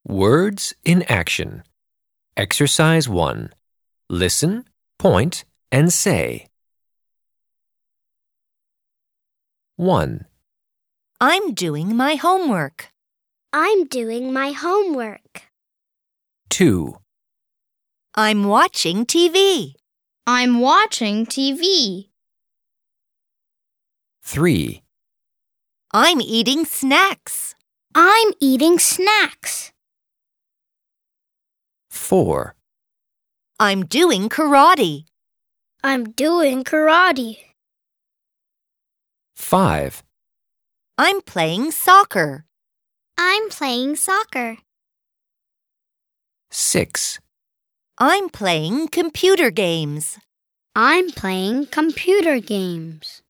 Words in action. Exercise 1. Listen, point, and say. 1, I'm doing my homework. I'm doing my homework. 2, I'm watching TV. I'm watching TV. 3, I'm eating snacks. I'm eating snacks. 4, I'm doing karate. I'm doing karate. 5, I'm playing soccer. I'm playing soccer. 6, I'm playing computer games. I'm playing computer games.